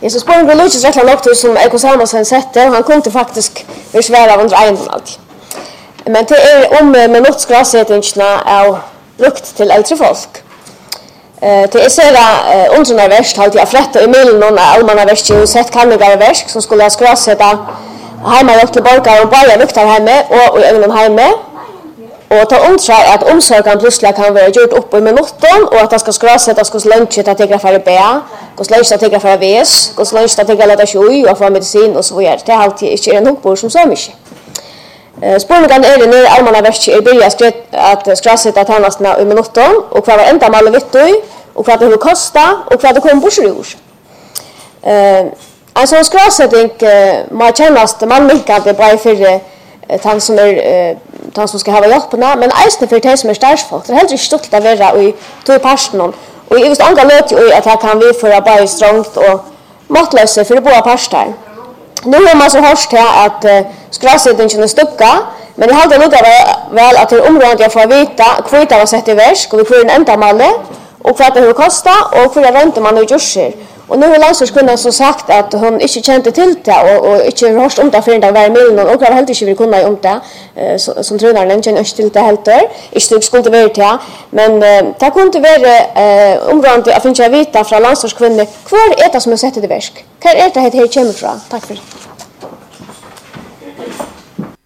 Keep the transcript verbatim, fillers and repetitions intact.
Jag så spår en Lucas rätt långt som Eko Salmonsen sette, han kunde faktiskt försvara under en allt. Men det är om minutsgrässättningarna är lukt till äldre folk. Eh det är sådär undrande värst halt jag frätta i mailen någon allmänna värst ju sett kanniga värst som skulle skräsätta hemma upp till borgare och bara luktar hemma och i egen hemma. Och ta undra att omsorgen plötsligt kan vara gjort upp i minuten och att det ska skräsättas hos lunch att ta för B, hos lunch att ta för V S, hos lunch att ta lite sju och få medicin och så vidare. Det är alltid inte en hopbord som så mycket. Eh spårningen är det när allmänna värst är börja att skräsätta tjänsterna i minuten och vad ända mal vet du och vad det hur kosta och vad det kommer bort ur. Eh alltså skräsättning man kännas det man mycket att det bara för han som är han som ska ha hjälpna men ästen för det som är starsfolk. Det är helt inte stolt att vara i två personer. Och jag visste anka låt ju att jag kan vi för att bara strångt och måttlösa för det båda parter. Nu har man så hörst här att uh, skräsättningen är stucka, men det hade nog väl att det är området jag får vita kvita vad sätt i verk och vi får en ändamål och vad det hur kostar och för det räntor man och görs. Och nu har landslagskunden så sagt att hon inte kände till det och, och inte hörst om det för den var milen och har helt inte vill kunna om det eh, som tränaren känner inte till det helt där. Inte skulle vara det men eh, det kunde vara eh, området att finna vita från landslagskunden kvar är det som är sett i verk. Vad är det här kommer från? Tack för det.